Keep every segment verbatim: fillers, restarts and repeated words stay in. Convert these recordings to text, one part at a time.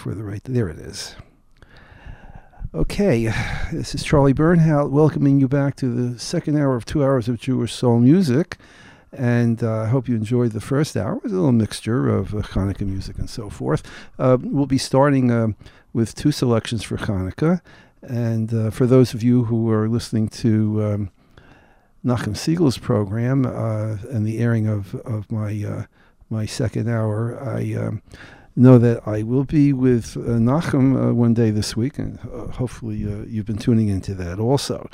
for the right. There it is. Okay, this is Charlie Bernhout welcoming you back to the second hour of two hours of Jewish soul music. And uh, I hope you enjoyed the first hour. It was a little mixture of uh, Hanukkah music and so forth. Uh, we'll be starting uh, with two selections for Hanukkah. And uh, for those of you who are listening to um, Nachum Siegel's program uh, and the airing of, of my uh, my second hour, I um, know that I will be with uh, Nachum uh, one day this week, and uh, hopefully uh, you've been tuning into that also.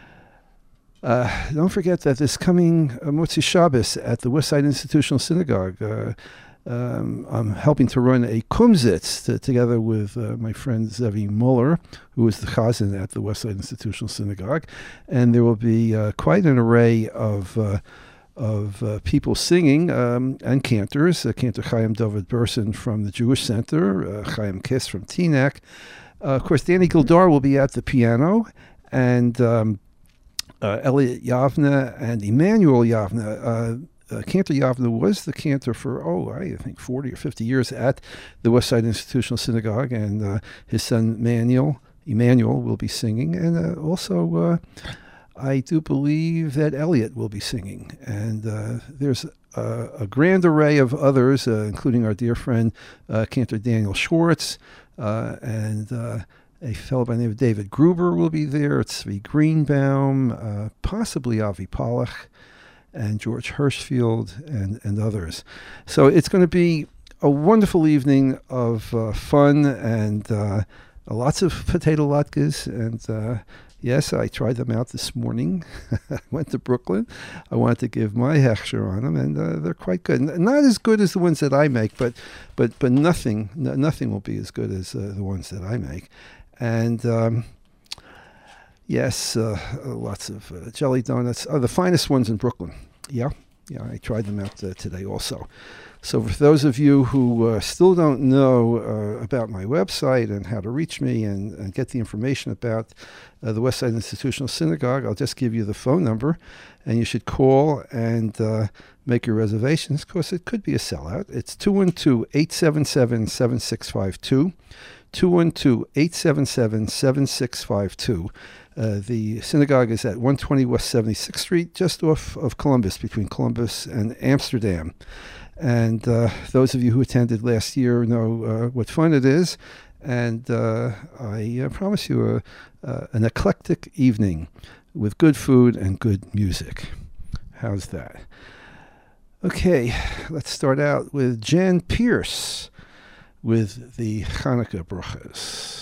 Uh, don't forget that this coming uh, Motzi Shabbos at the Westside Institutional Synagogue, uh, um, I'm helping to run a kumzitz to, together with uh, my friend Zevi Muller, who is the chazan at the Westside Institutional Synagogue, and there will be uh, quite an array of uh, of uh, people singing um, and cantors. Uh, Cantor Chaim David Burson from the Jewish Center, uh, Chaim Kiss from T N A C. Uh, of course, Danny Gildar will be at the piano, and um, uh, Elliot Yavna and Emmanuel Yavna. Uh, uh, Cantor Yavna was the cantor for, oh, I think forty or fifty years at the Westside Institutional Synagogue, and uh, his son Manuel, Emmanuel will be singing, and uh, also uh, I do believe that Elliot will be singing. And uh, there's a, a grand array of others, uh, including our dear friend uh, Cantor Daniel Schwartz, uh, and uh, a fellow by the name of David Gruber will be there. Tzvi Greenbaum, uh, possibly Avi Pollach, and George Hirschfield, and, and others. So it's going to be a wonderful evening of uh, fun and uh, lots of potato latkes. And uh, yes, I tried them out this morning. I went to Brooklyn. I wanted to give my hechsher on them, and uh, they're quite good. N- not as good as the ones that I make, but but but nothing n- nothing will be as good as uh, the ones that I make. And um, yes, uh, lots of uh, jelly donuts. Oh, the finest ones in Brooklyn. Yeah, yeah, I tried them out uh, today also. So for those of you who uh, still don't know uh, about my website and how to reach me and, and get the information about uh, the Westside Institutional Synagogue, I'll just give you the phone number, and you should call and uh, make your reservations, because it could be a sellout. It's two one two, eight seven seven, seven six five two. two one two, eight seven seven, seven six five two. Uh, the synagogue is at one twenty West seventy-sixth Street, just off of Columbus, between Columbus and Amsterdam. And uh, those of you who attended last year know uh, what fun it is. And uh, I uh, promise you a, uh, an eclectic evening with good food and good music. How's that? Okay, let's start out with Jan Pierce with the Hanukkah brachas.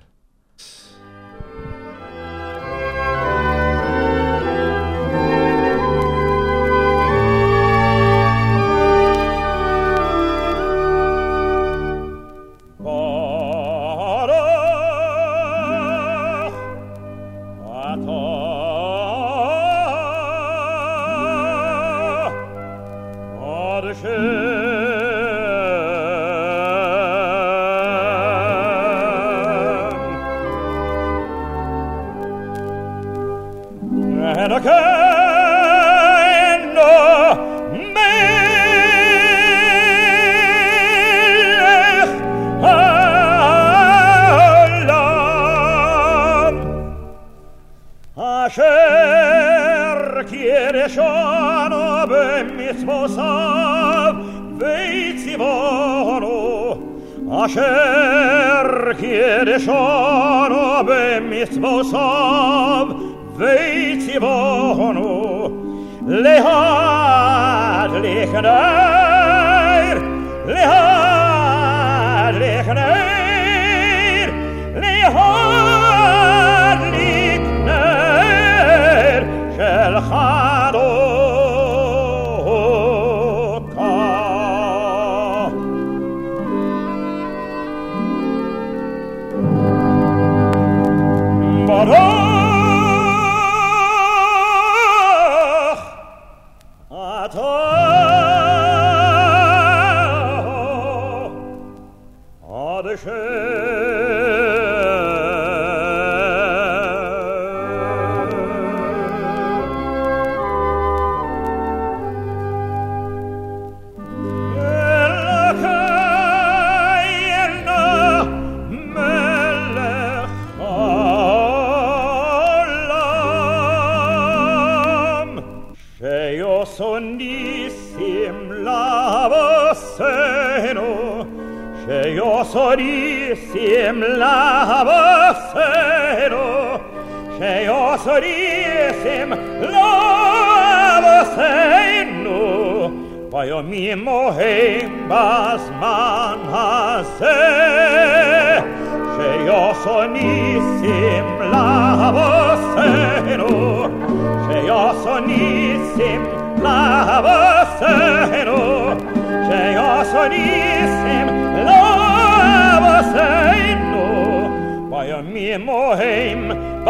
Asher Kiddushanu b'mitzvosav v'tzivonu lehadlik ner, lehadlik ner, lehadlik ner shel Chanukah. Baruch atah ad Elokayna Sorissim lavasero, Sheo sorissim lavaseno, Vajo mimo heim basman hase, Sheo sorissim lavasero, Sheo sorissim lavasero, Sheo sorissim lavaseno, Vajo mimo heim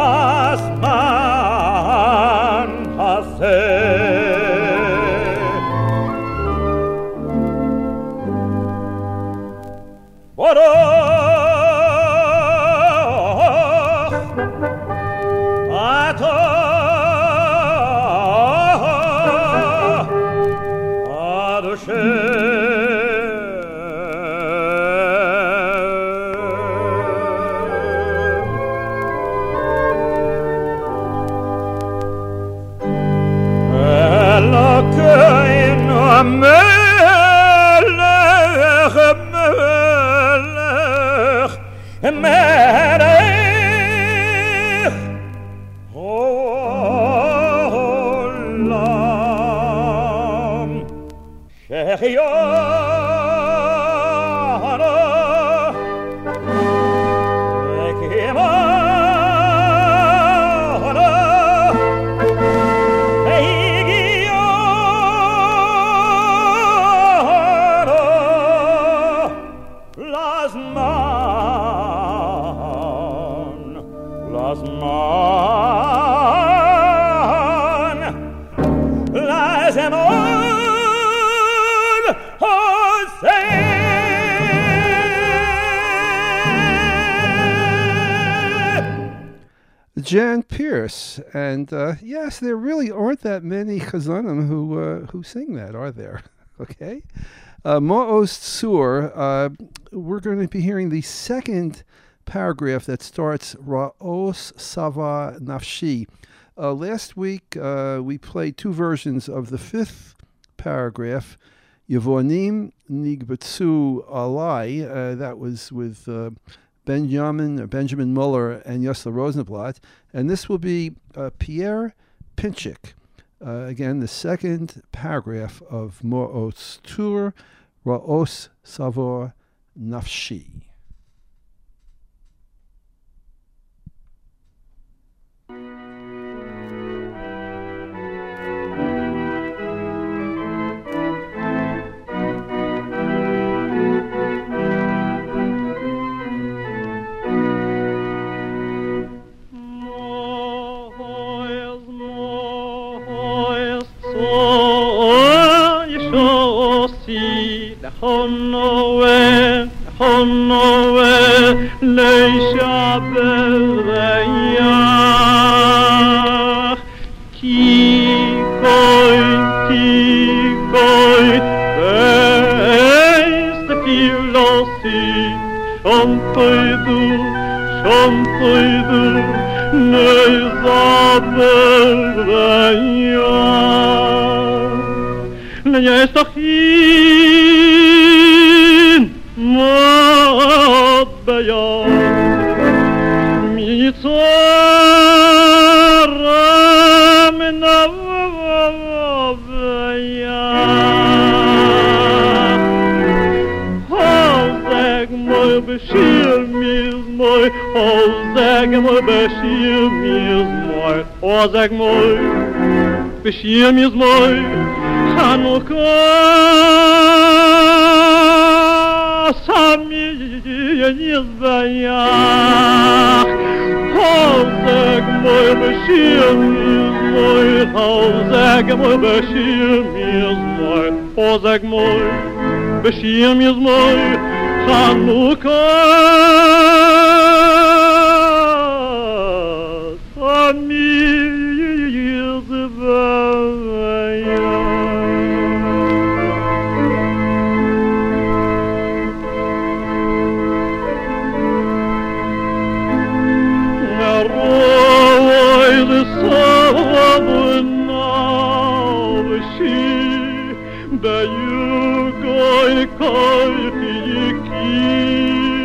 basman hase. Baruch atah Adoshem, Elokeinu melech melech melech olam, shechianu ekimanu eigianu lazman, lazman, lazman Jan Pierce, and uh, yes, there really aren't that many chazanim who uh, who sing that, are there? Okay, uh, Ma'oz Tzur. Uh, we're going to be hearing the second paragraph that starts Ra'os Sava Nafshi. Uh, last week uh, we played two versions of the fifth paragraph, Yevonim Nigbetsu Alai. Uh, that was with uh, Benjamin, or Benjamin Muller and Yosla Rosenblatt. And this will be uh, Pierre Pinchik. Uh, again, the second paragraph of Ma'oz Tzur, Ra'os Sava Nafshi. Honoe, honoe, leisha berayach, ki koi, ki koi, beis te filosi, shom toidu, shom toidu, neisa berayach, neis tachin, mod beyond, mitzvah menavayah. Hozeg moy beshir mizmoy, hozeg moy beshir mizmoy, hozeg moy beshir mizmoy, Chanukah sami yizvayach. Hozeg moy beshir mizmoy, hozeg moy beshir mizmoy, hozeg moy beshir mizmoy, Chanukah sami yizvayach. Be you going,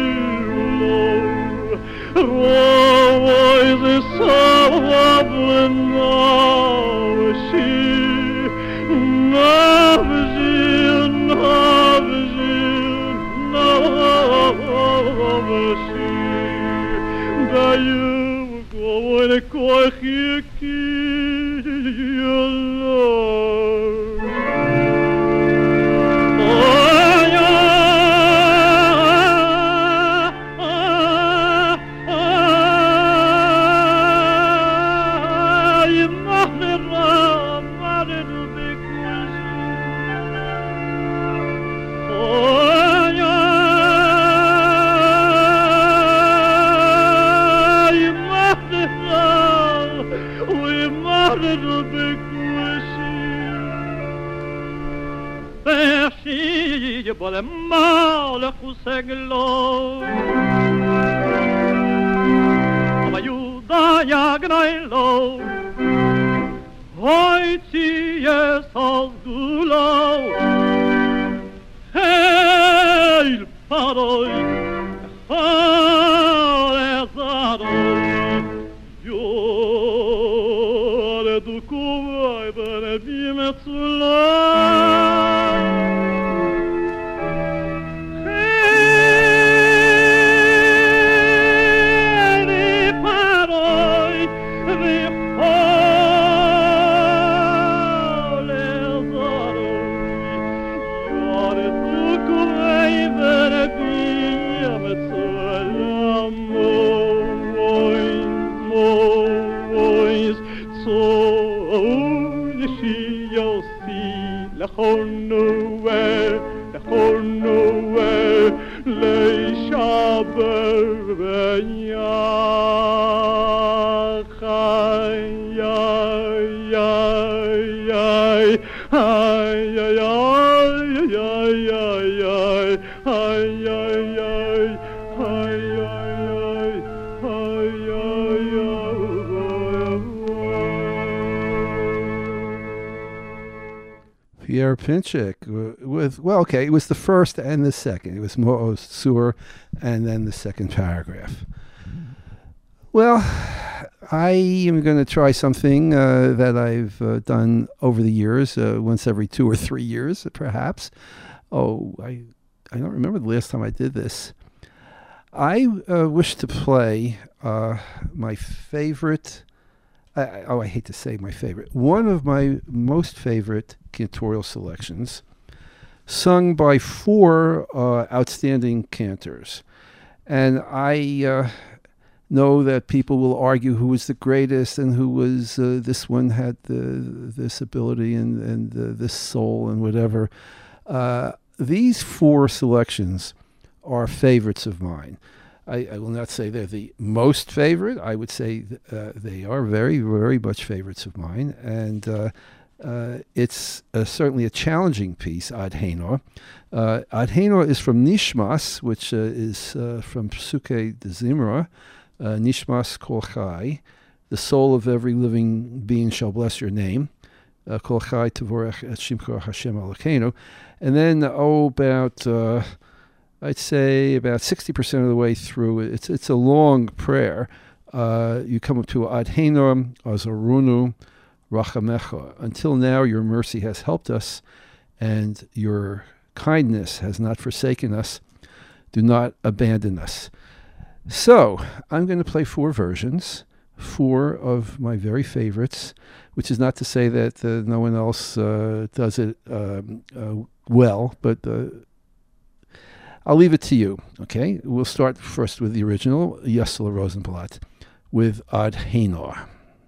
Pierre Pinchik with, well, okay, it was the first and the second. It was Mo'oz Sur and then the second paragraph. Well, I am going to try something uh, that I've uh, done over the years, uh, once every two or three years, perhaps. Oh, I, I don't remember the last time I did this. I uh, wish to play uh, my favorite, I, oh, I hate to say my favorite, one of my most favorite cantorial selections, sung by four uh, outstanding cantors. And I uh, know that people will argue who was the greatest and who was, uh, this one had the, this ability and, and uh, this soul and whatever. Uh, these four selections are favorites of mine. I, I will not say they're the most favorite. I would say uh, they are very, very much favorites of mine. And uh, uh, it's uh, certainly a challenging piece, Ad Henor. Uh, Ad Henor is from Nishmas, which uh, is uh, from Psuke de Zimra, uh, Nishmas Kol Chai, the soul of every living being shall bless your name. Uh, Kol Chai Tevorech et Shimcha Hashem Elokeinu. And then, oh, about... Uh, I'd say about sixty percent of the way through. It's it's a long prayer. Uh, you come up to Ad Henor, Azarunu, Rachamecha. Until now, your mercy has helped us, and your kindness has not forsaken us. Do not abandon us. So I'm going to play four versions, four of my very favorites, which is not to say that uh, no one else uh, does it um, uh, well, but... Uh, I'll leave it to you, okay? We'll start first with the original, Yossele Rosenblatt, with Ad Henor.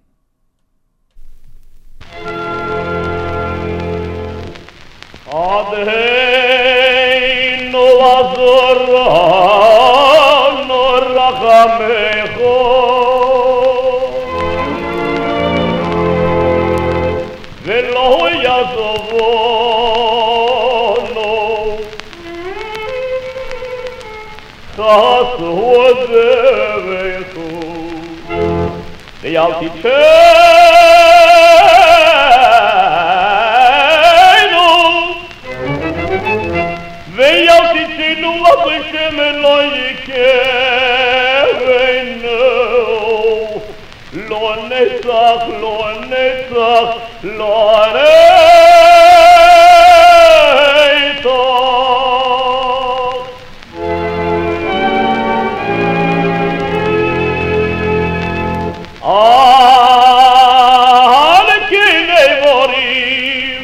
Ad Henor azorano rachamecho velo yazovono chas hodevechu ve'yaltichenu ve'yaltichenu Hashem lo yikevenu לא נצח, לא נצח, לא נצח. על כן איבורים,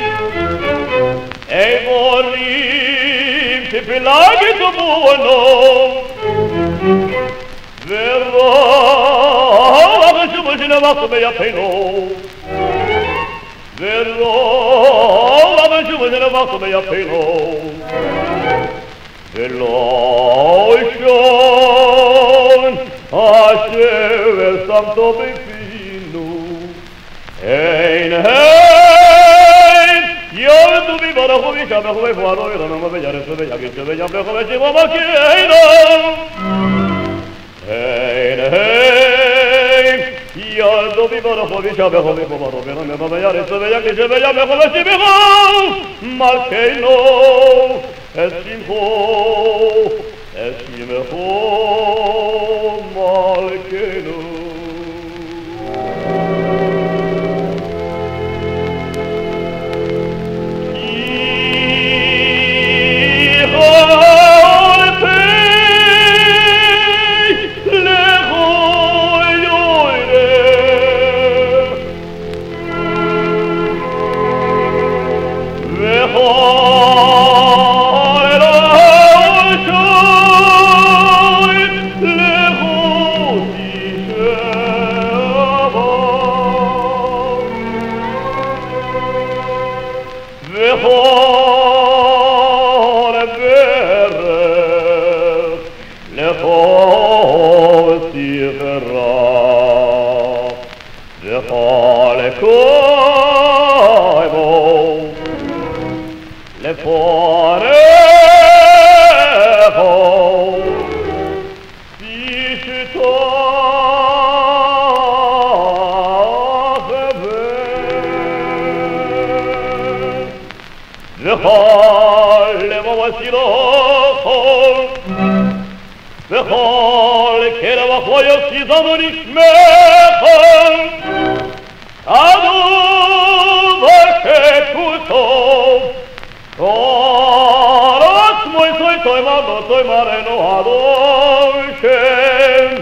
איבורים תפלגת בונו, ורוב שוב שנבח ביפינו, ורוב שוב שנבח ביפינו, ולא שון אשר שמתו בפינו, אין אין יורדו בברכו וישבחו ויפוארו ירנמו וירסו ויגישו וישבחו ושיבו מלכינו, אין אין יורדו בברכו וישבחו ויפוארו ירנמו וירסו ויגישו וישבחו ושיבחו מלכינו, אשמחו אשמחו מלכינו. וכל קרב החויות שיזנו נשמחם עדו ושקוטו תורת מוי סוי סוי מרנו סוי מרנו עדו שם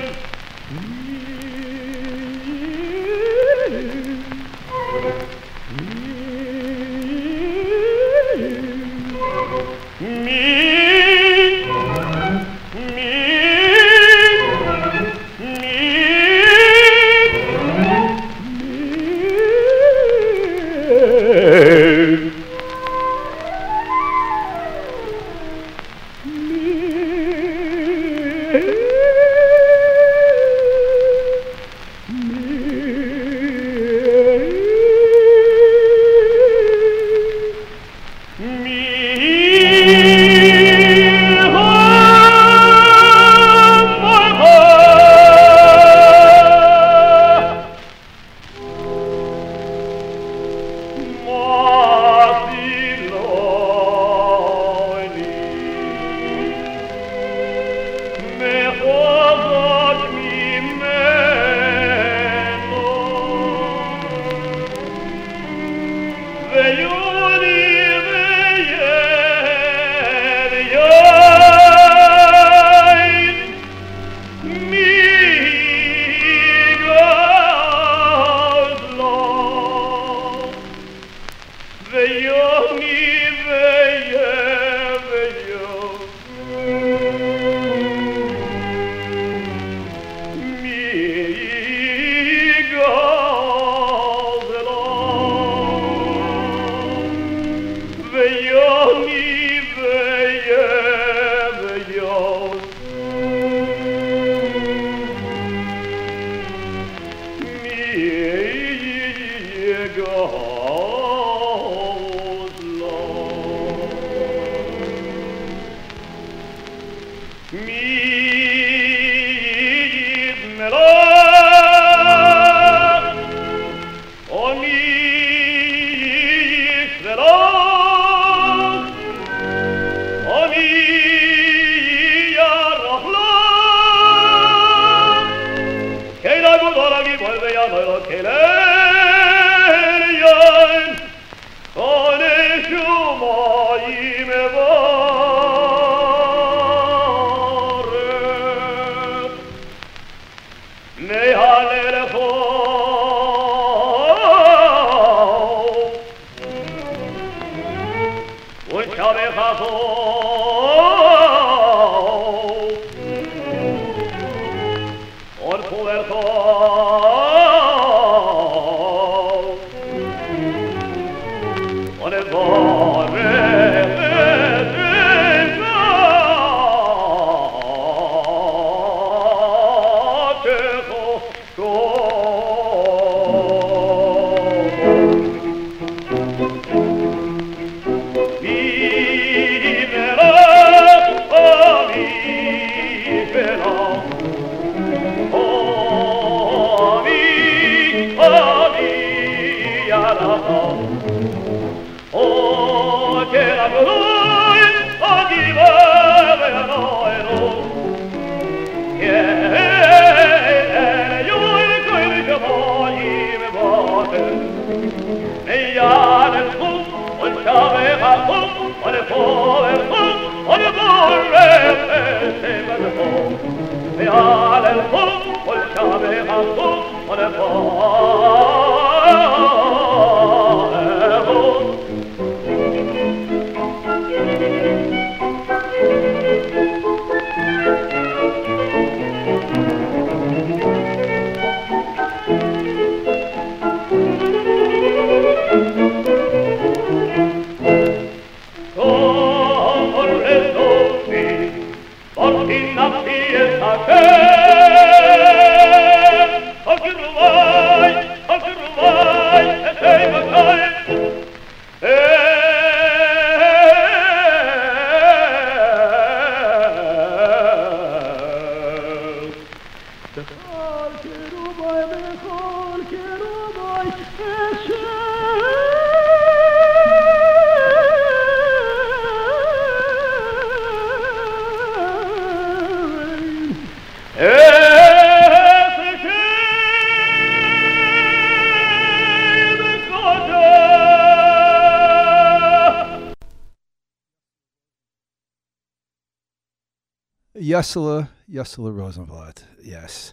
Yesela, Yesela Rosenblatt, yes.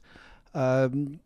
Um,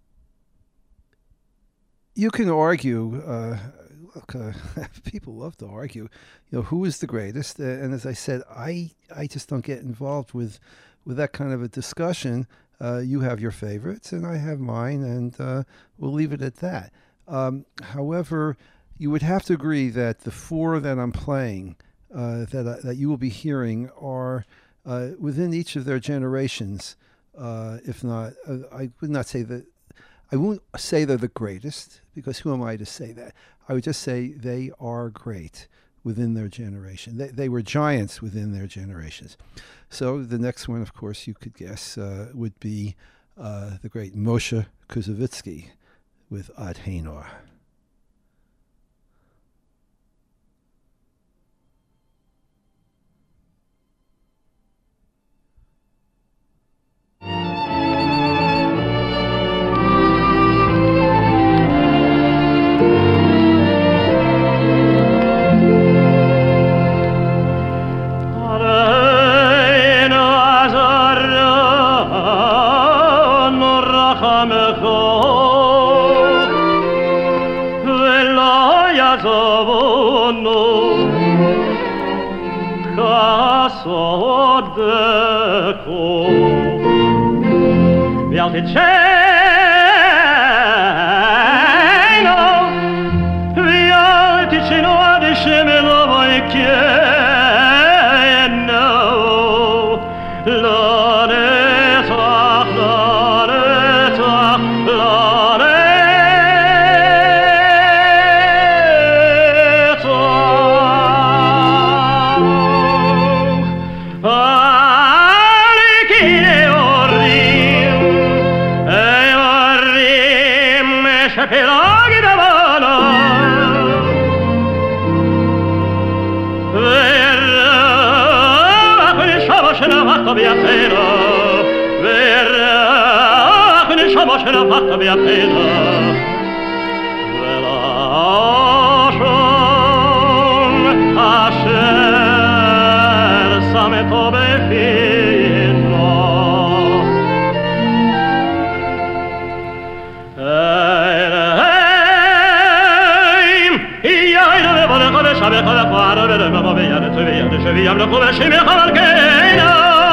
you can argue, uh, look, uh, people love to argue, you know, who is the greatest? Uh, and as I said, I, I just don't get involved with, with that kind of a discussion. Uh, you have your favorites, and I have mine, and uh, we'll leave it at that. Um, however, you would have to agree that the four that I'm playing, uh, that, uh, that you will be hearing are... Uh, within each of their generations, uh, if not, uh, I would not say that, I won't say they're the greatest, because who am I to say that? I would just say they are great within their generation. They, they were giants within their generations. So the next one, of course, you could guess, uh, would be uh, the great Moshe Kuzovitsky with Ad Hanor. Eh ce l'ha fatta via appena ve lascio a scer sa me tobe fino Sabe cada quadro de la bobilla de Sevilla de Sevilla lo come si me cavalcena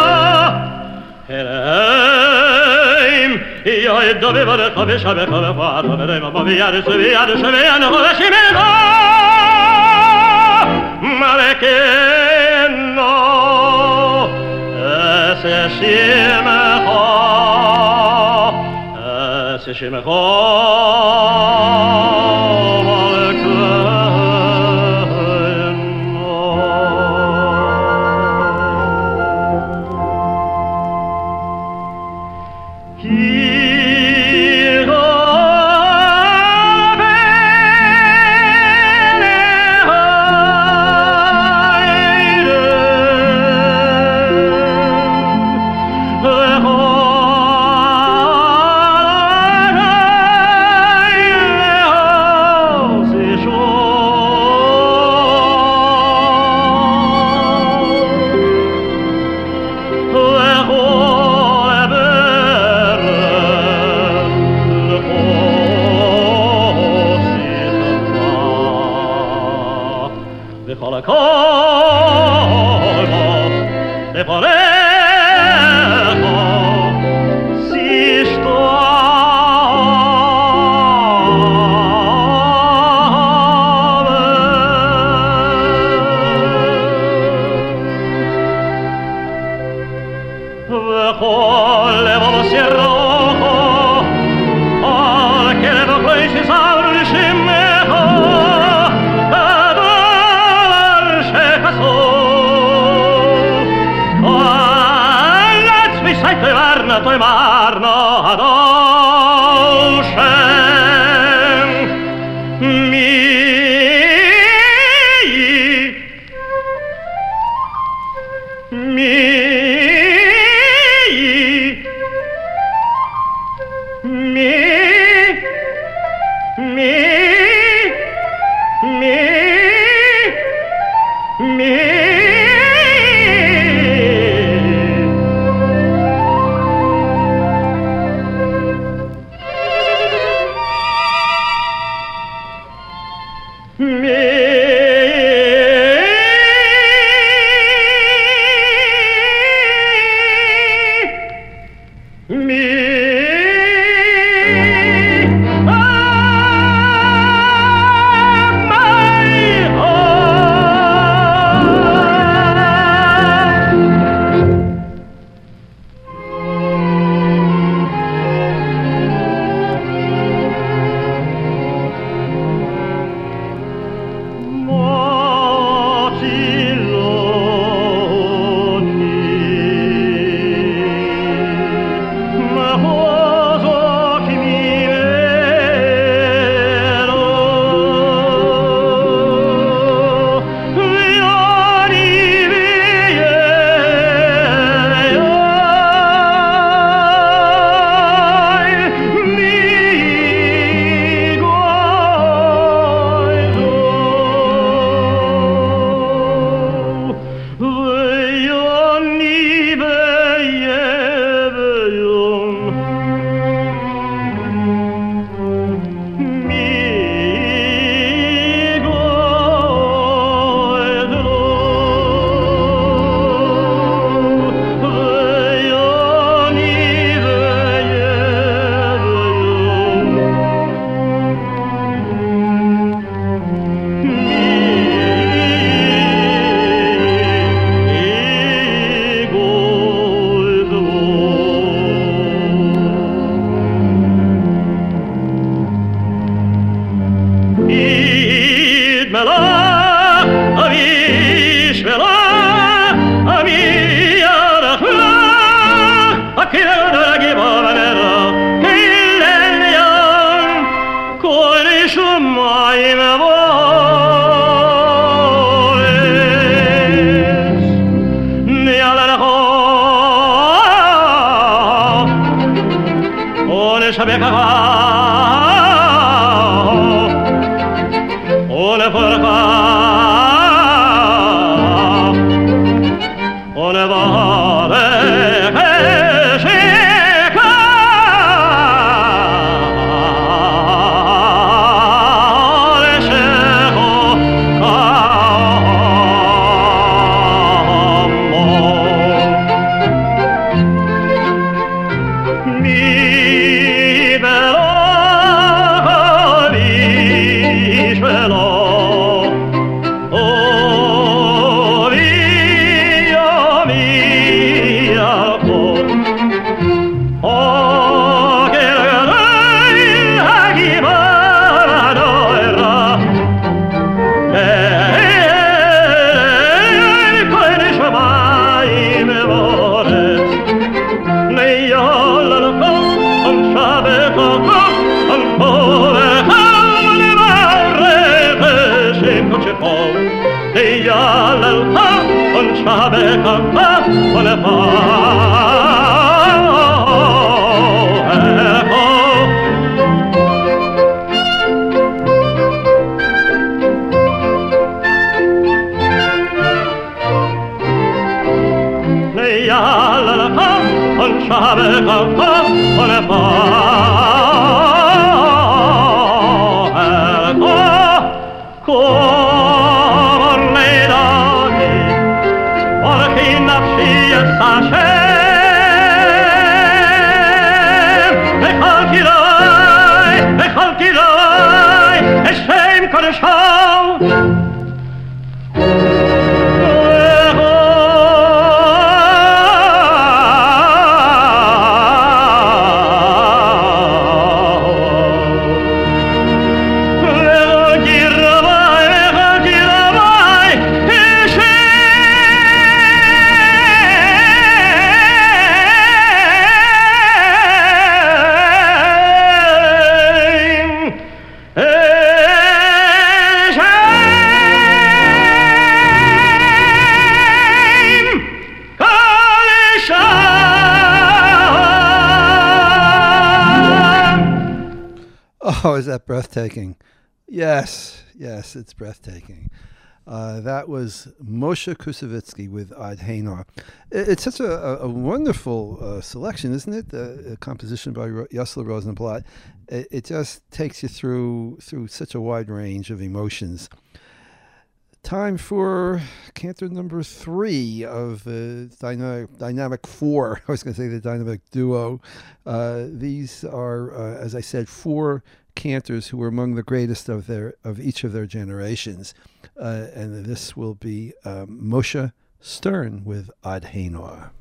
Ehm io e dovevo le come sabe cada quadro de la bobilla de Sevilla de Sevilla lo come si me ma che no se si me se si me shabeka ole porca ole vare Oh, is that breathtaking? Yes, yes, it's breathtaking. Uh, that was Moshe Kusevitsky with Ad Hainor. It's such a, a wonderful uh, selection, isn't it? Uh, a composition by Ro- Yossele Rosenblatt. It, it just takes you through through such a wide range of emotions. Time for cantor number three of the dynamic, dynamic four. I was going to say the dynamic duo. Uh, these are, uh, as I said, four cantors who were among the greatest of their of each of their generations. Uh, and this will be um, Moshe Stern with Ad Hainor.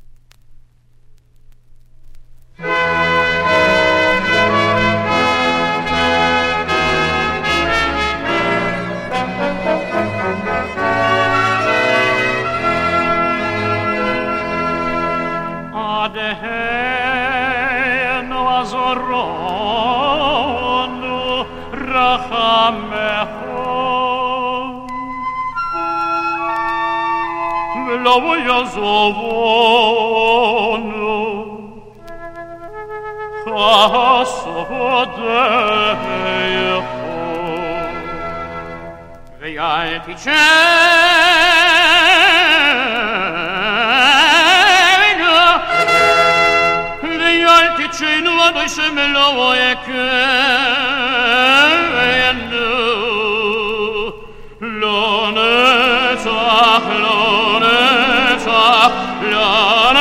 Ad Hainor azoronu rachamecho v'lo yazovonu chasodecho v'yal tichenu v'yal tichenu adoy shemelo ekenu lo netzach lo netzach lo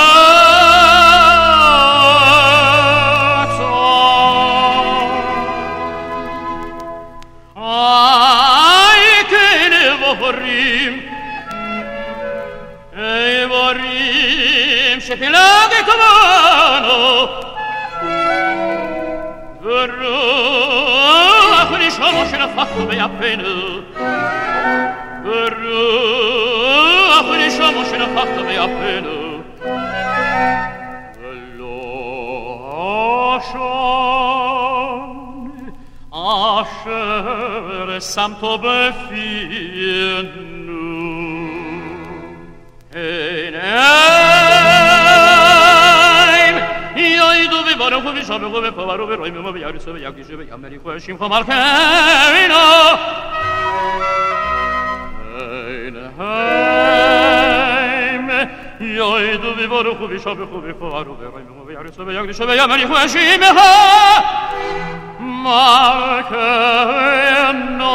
netzach ay kene vorim ey vorim shepilage kamano verruch nishamo shenafachnu beyapenu verruch nishamo shenafachnu beyapenu velo ashon asher samto befienu eneim yoidu viva varo come sabe come fa varo vero mi muove yari sabe yaki sabe yameri ko shim khamal khaina heim yoy du vi varo come sabe come fa varo vero mi muove yari sabe yaki sabe yameri ko shim ha markeno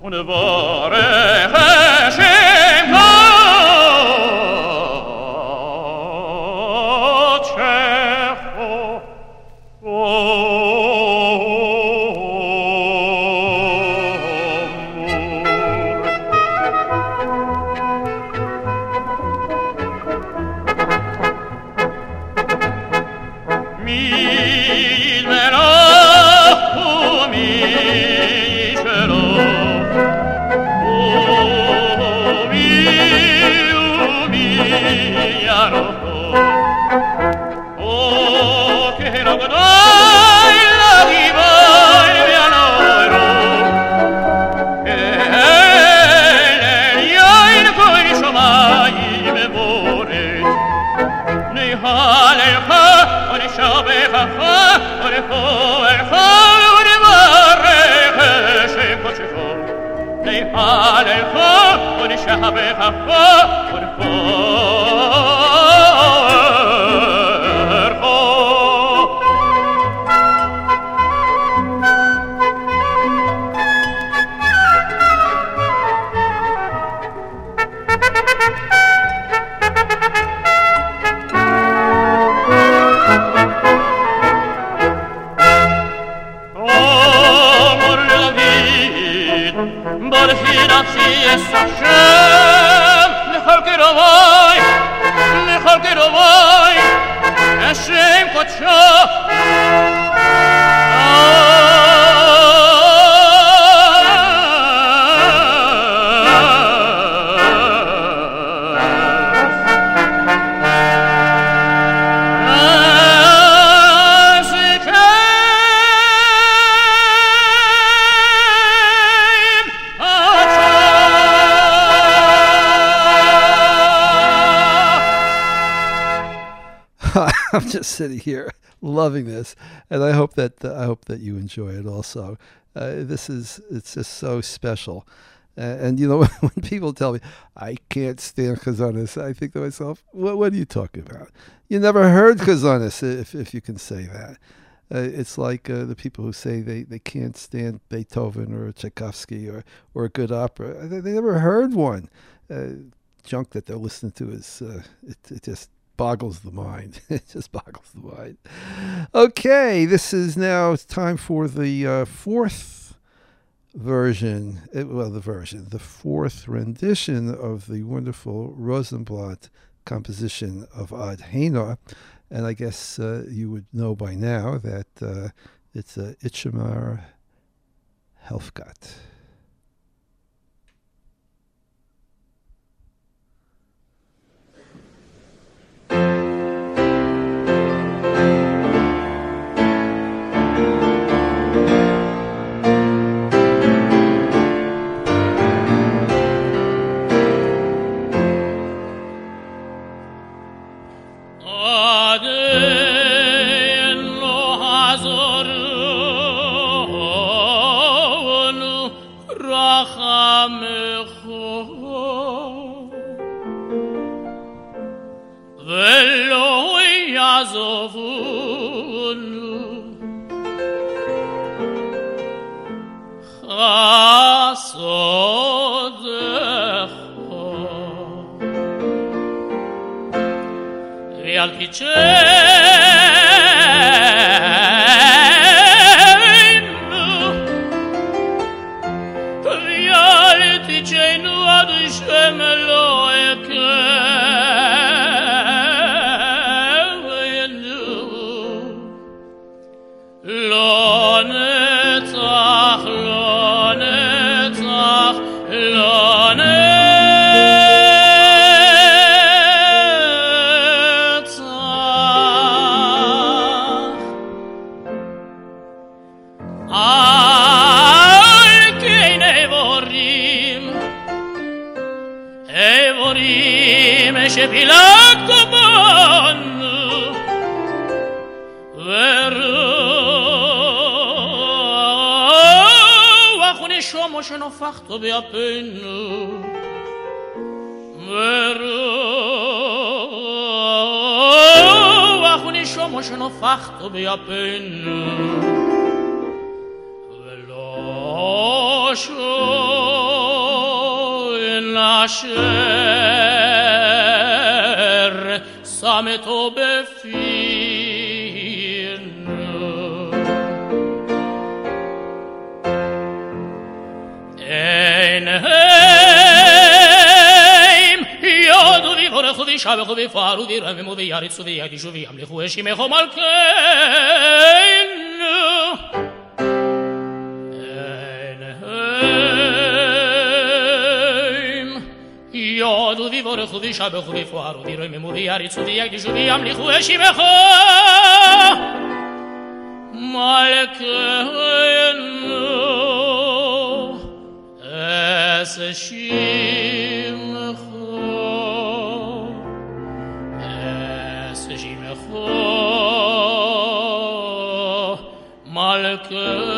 und wahre Hashem Checho I'm just sitting here loving this, and I hope that uh, I hope that you enjoy it also. Uh, this is it's just so special, uh, and you know when people tell me I can't stand Chazanis, I think to myself, what, what are you talking about? You never heard Chazanis, if if you can say that. Uh, it's like uh, the people who say they, they can't stand Beethoven or Tchaikovsky or, or a good opera. They, they never heard one. Uh, junk that they're listening to is uh, it, it just boggles the mind. It just boggles the mind. Okay, this is now time for the uh, fourth version, uh, well, the version, the fourth rendition of the wonderful Rosenblatt composition of Ad Hena. And I guess uh, you would know by now that uh, it's uh, Ithamar Helfgott. Vello אשר שמתו בפינו אין הם יודו ויבורכו וישבחו ויפארו וירממו ויריצו ויקדישו וימליכו השימך מלכנו יודו ויבורכו וישבחו ויפארו וירממו ויריצו ויקדישו וימליכו השימך מלכנו אס שימך אס שימך מלכנו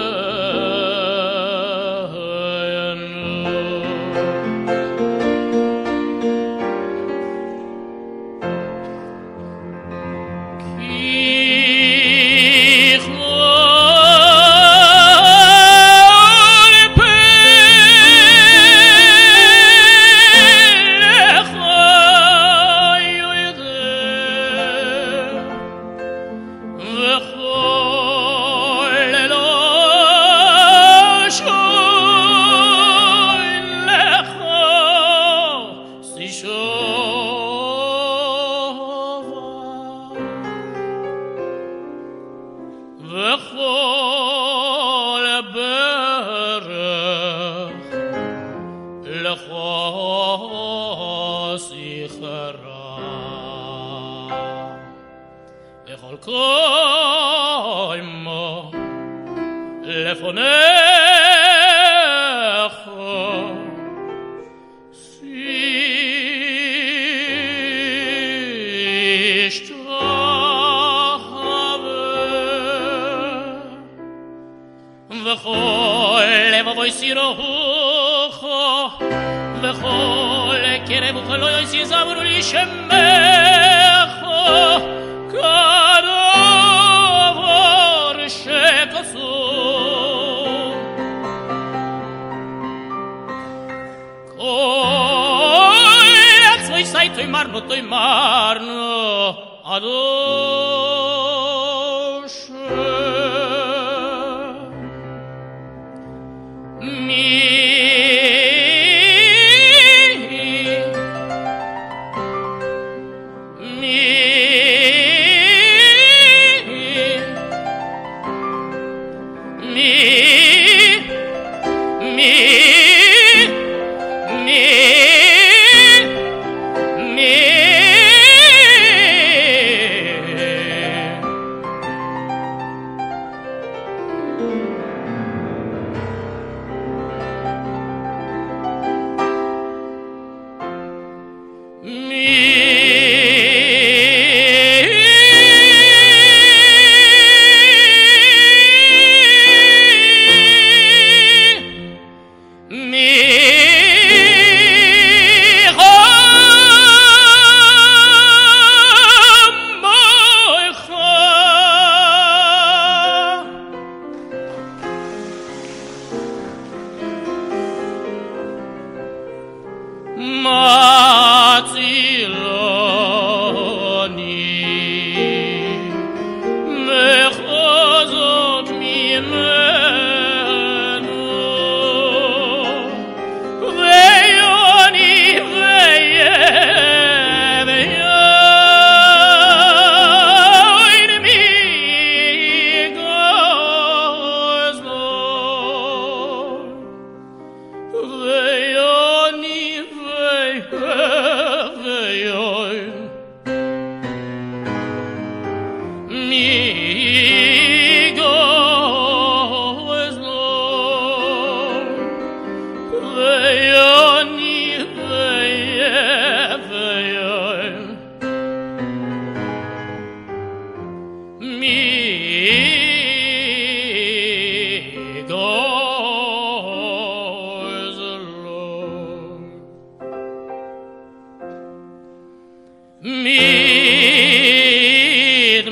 mit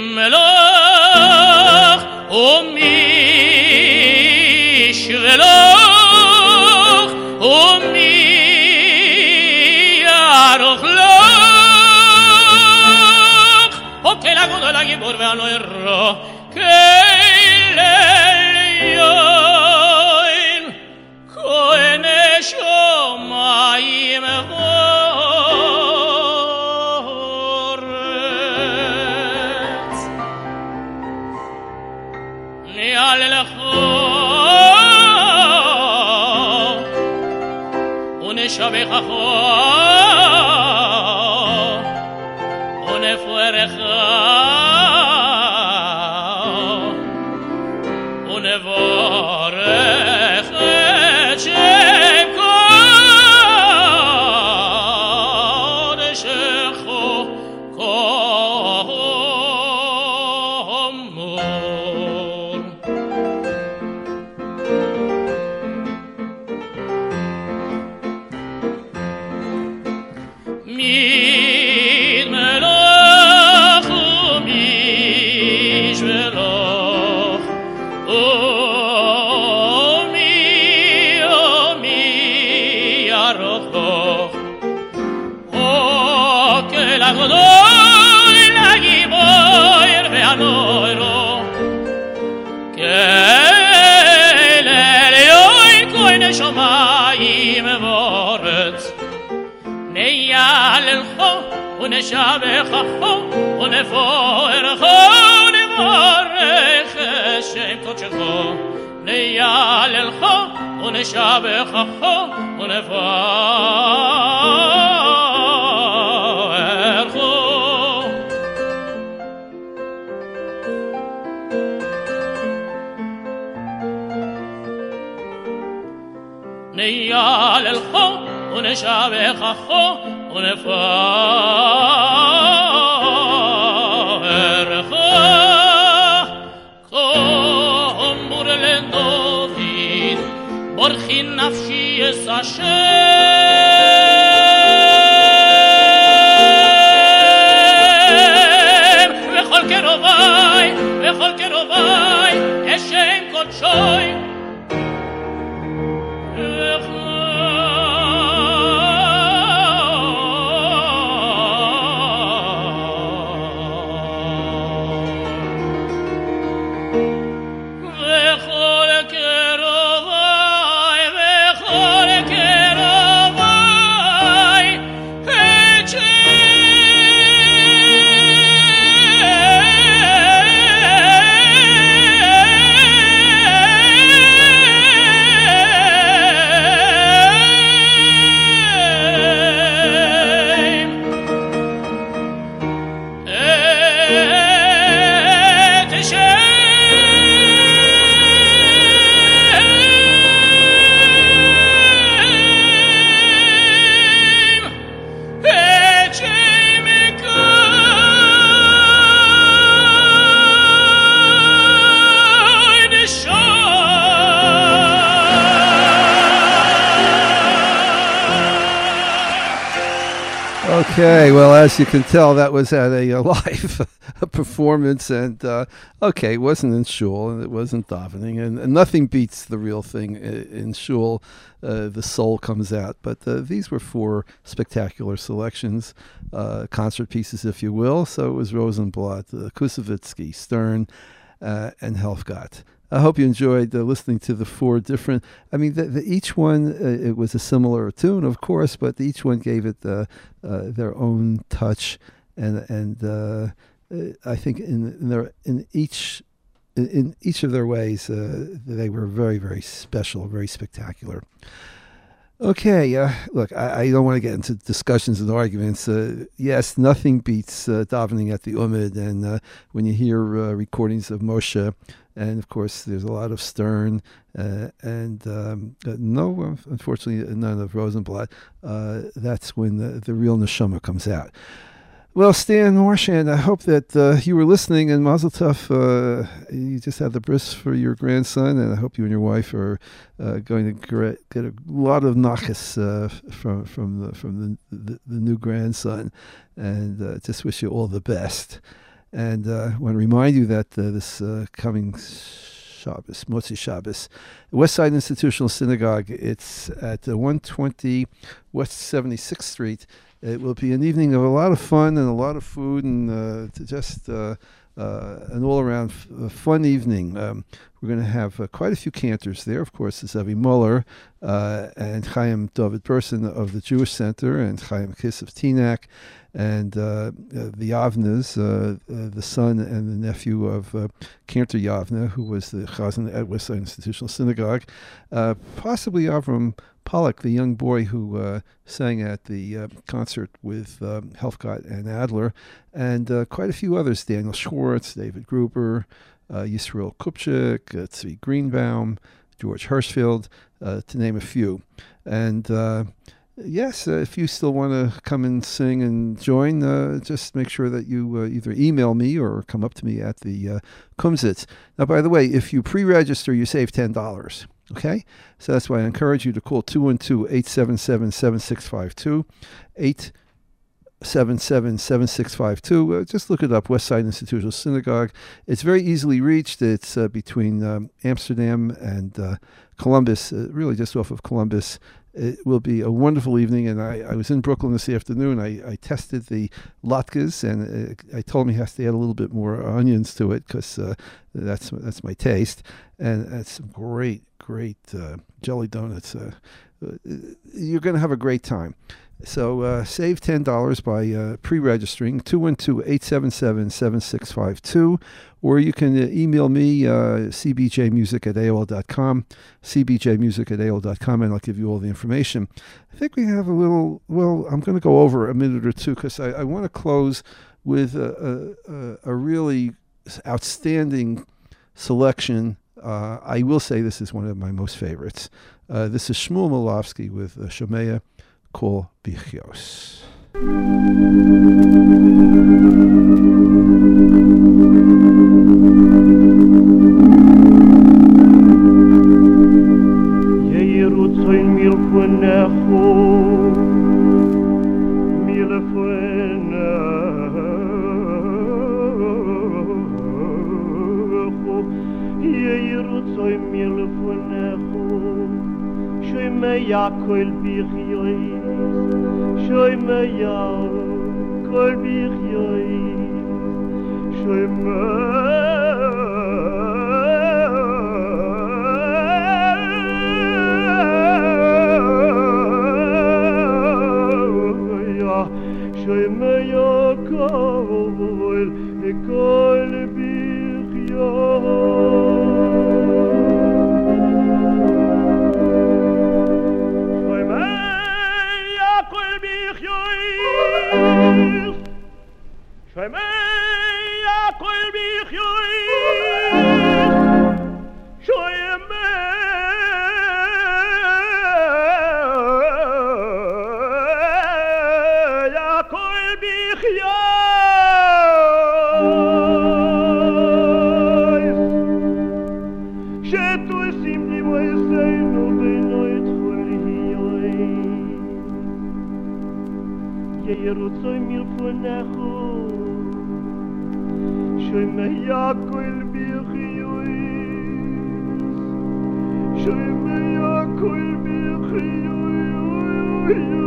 melach o mi shvelo Baruch Loch O che la godo la gibor ve alo erro Che le'yoin Koen eshomayim voretz Ni'al lecho U'neshabechacho U'nefuerecha U'nevorech et Shem Kodeshecho Komor Mid melach u'mishvelach O mi, o mi yarochoch O que la godoy la giboir ve'anoiro Que le'le'oy koine shomayim voretz Neyal el-cho u'neshabechacho u'nefoercho u'nevorech Shem kodshecho Neyal el-cho u'neshabechacho u'nefoercho Neyal el-cho u'neshabechacho u'nefoercho Komur le-Dovid Borchi nafshi es Hashem V'chol kerovai V'chol kerovai Hashem kodshoi V'chol kerovai V'chol kerovai et Okay, well, as you can tell, that was at a, a live performance, and uh, okay, it wasn't in shul, and it wasn't davening, and, and nothing beats the real thing in, in shul. Uh, the soul comes out, but uh, these were four spectacular selections, uh, concert pieces, if you will. So it was Rosenblatt, uh, Kusevitsky, Stern, uh, and Helfgott. I hope you enjoyed uh, listening to the four different. I mean, the, the, each one uh, it was a similar tune, of course, but each one gave it uh, uh, their own touch, and and uh, I think in, in their in each in, in each of their ways uh, they were very very special, very spectacular. Okay, uh, look, I, I don't want to get into discussions and arguments. Uh, yes, nothing beats uh, davening at the Umid, and uh, when you hear uh, recordings of Moshe. And, of course, there's a lot of Stern uh, and um, uh, no, unfortunately, none of Rosenblatt. Uh, that's when the, the real neshama comes out. Well, Stan Marchand, I hope that uh, you were listening, and Mazel Tov, uh, you just had the bris for your grandson, and I hope you and your wife are uh, going to get a lot of nachas uh, from from the from the, the, the new grandson, and uh, just wish you all the best. And I uh, want to remind you that uh, this uh, coming Shabbos, Motzi Shabbos. Westside Institutional Synagogue. It's at uh, one twenty West seventy-sixth Street. It will be an evening of a lot of fun and a lot of food and uh, to just uh, uh, an all-around f- uh, fun evening. Um, we're going to have uh, quite a few cantors there. Of course, there's Avi Muller uh, and Chaim David Person of the Jewish Center and Chaim Kiss of Teaneck and uh, uh, the Yavnes, uh, uh, the son and the nephew of uh, Cantor Yavne, who was the Chazan at Westside Institutional Synagogue. Uh, possibly Avram Pollack, the young boy who uh, sang at the uh, concert with um, Helfgott and Adler, and uh, quite a few others, Daniel Schwartz, David Gruber, uh, Yisrael Kupchik, uh, Tzvi Greenbaum, George Hirschfield, uh, to name a few. And uh, yes, uh, if you still want to come and sing and join, uh, just make sure that you uh, either email me or come up to me at the uh, Kumsitz. Now, by the way, if you pre-register, you save ten dollars. Okay? So that's why I encourage you to call two one two, eight seven seven, seven six five two, eight seven seven, seven six five two. Uh, just look it up, Westside Institutional Synagogue. It's very easily reached. It's uh, between um, Amsterdam and uh, Columbus, uh, really just off of Columbus. It will be a wonderful evening, and I, I was in Brooklyn this afternoon. I, I tested the latkes, and uh, I told him he has to add a little bit more onions to it because uh, that's that's my taste. And that's some great, great uh, jelly donuts. Uh, you're going to have a great time. So uh, save ten dollars by uh, pre-registering, two one two, eight seven seven, seven six five two, or you can uh, email me, uh, c b j music at a o l dot com, c b j music at a o l dot com, and I'll give you all the information. I think we have a little, well, I'm going to go over a minute or two because I, I want to close with a, a, a really outstanding selection. Uh, I will say this is one of my most favorites. Uh, this is Shmuel Molavsky with uh, Shomea Kol Bichios. Yeirutzoin milfunechu, milfunechu, Yeirutzoin milfunechu, Shomea Kol Bichios. Shomea Kol Bichios, Shomea, Shomea Kol Kol Bichios. Shomea Kol Bichios, Shomea Kol Bichios, Shetusim Dimoiseinu Benoit Choliyoim, Yeirutzoy milfunechu, Shomea Kol Bichios, Shomea Kol Bichios,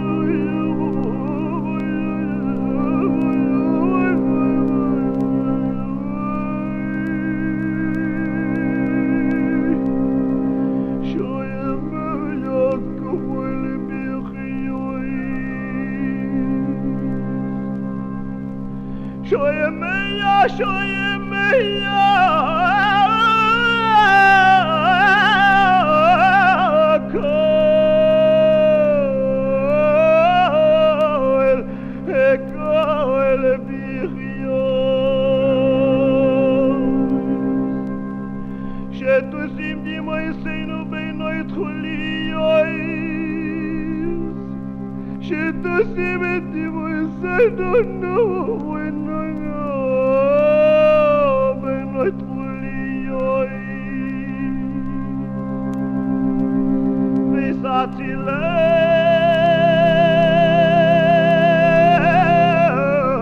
Shomea, Shomea, Kol, Kol Bichios, Shetusim Dimoiseinu Benoit Choliyois, Shetusim Dimoiseinu no Benoit Choliyois,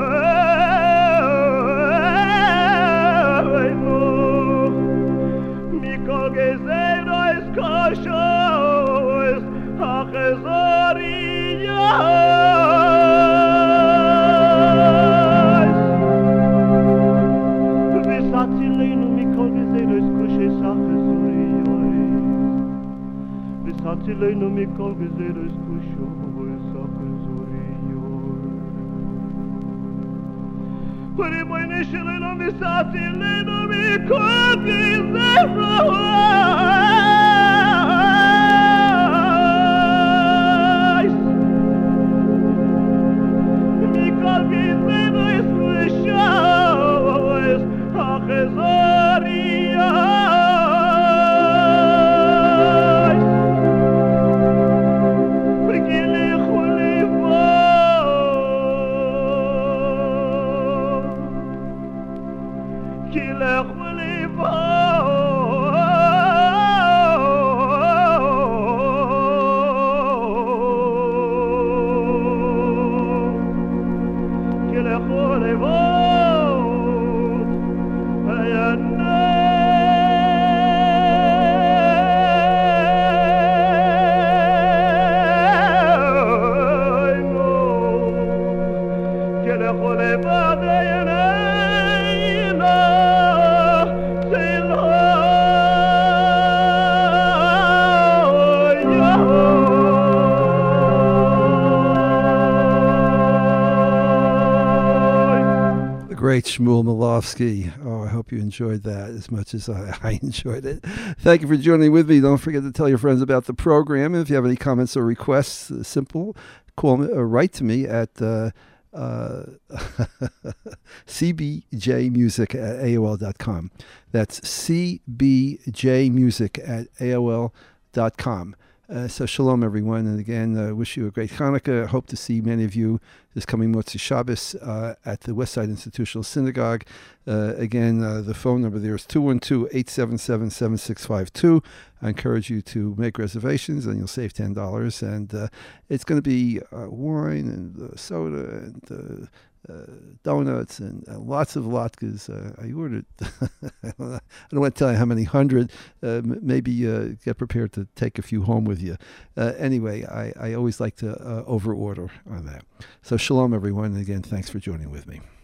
Vesatilei וסצילנו מכל גזירוס קושי סחזוריות וסצילנו מכל גזירוס קושי סחזוריות וריבונו שלנו וסצילנו מכל גזירוס Great Shmuel Malofsky. Oh, I hope you enjoyed that as much as I, I enjoyed it. Thank you for joining with me. Don't forget to tell your friends about the program. If you have any comments or requests, uh, simple, call me or write to me at uh, uh, c b j music at a o l dot com. That's c b j music at a o l dot com. Uh, so shalom, everyone, and again, uh, wish you a great Hanukkah. Hope to see many of you this coming Motzei Shabbos uh, at the Westside Institutional Synagogue. Uh, again, uh, the phone number there is two one two, eight seven seven, seven six five two. I encourage you to make reservations, and you'll save ten dollars. And uh, it's going to be uh, wine and uh, soda and uh, Uh, donuts and uh, lots of latkes. Uh, I ordered, I don't want to tell you how many hundred, uh, m- maybe uh, get prepared to take a few home with you. Uh, anyway, I, I always like to uh, over order on that. So shalom, everyone. And again, thanks for joining with me.